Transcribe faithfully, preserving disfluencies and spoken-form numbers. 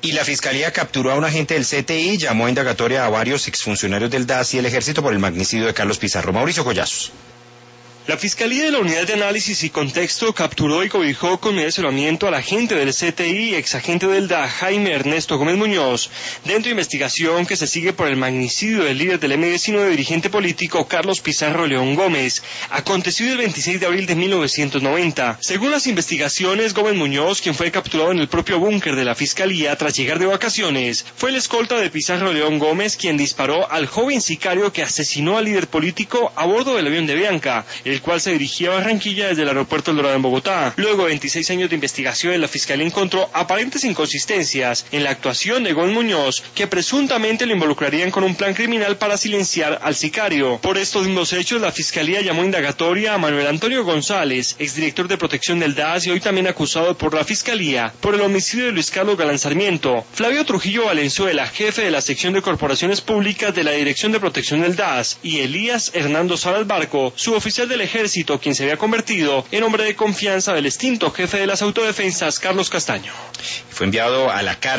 Y la Fiscalía capturó a un agente del C T I, llamó a indagatoria a varios exfuncionarios del D A S y el Ejército por el magnicidio de Carlos Pizarro. Mauricio Collazos. La Fiscalía de la Unidad de Análisis y Contexto capturó y cobijó con medida de isolamiento al agente del C T I, exagente del D A, Jaime Ernesto Gómez Muñoz, dentro de investigación que se sigue por el magnicidio del líder del eme diecinueve, dirigente político Carlos Pizarro León Gómez, acontecido el veintiséis de abril de mil novecientos noventa. Según las investigaciones, Gómez Muñoz, quien fue capturado en el propio búnker de la Fiscalía tras llegar de vacaciones, fue el escolta de Pizarro León Gómez quien disparó al joven sicario que asesinó al líder político a bordo del avión de Bianca, el cual se dirigía a Barranquilla desde el aeropuerto El Dorado en Bogotá. Luego de veintiséis años de investigación, la Fiscalía encontró aparentes inconsistencias en la actuación de Gómez Muñoz, que presuntamente lo involucrarían con un plan criminal para silenciar al sicario. Por estos mismos hechos, la Fiscalía llamó a indagatoria a Manuel Antonio González, exdirector de protección del D A S y hoy también acusado por la Fiscalía por el homicidio de Luis Carlos Galán Sarmiento, Flavio Trujillo Valenzuela, jefe de la sección de corporaciones públicas de la Dirección de Protección del D A S, y Elías Hernando Salas Barco, suboficial del Ejército, quien se había convertido en hombre de confianza del extinto jefe de las autodefensas, Carlos Castaño. Fue enviado a la cárcel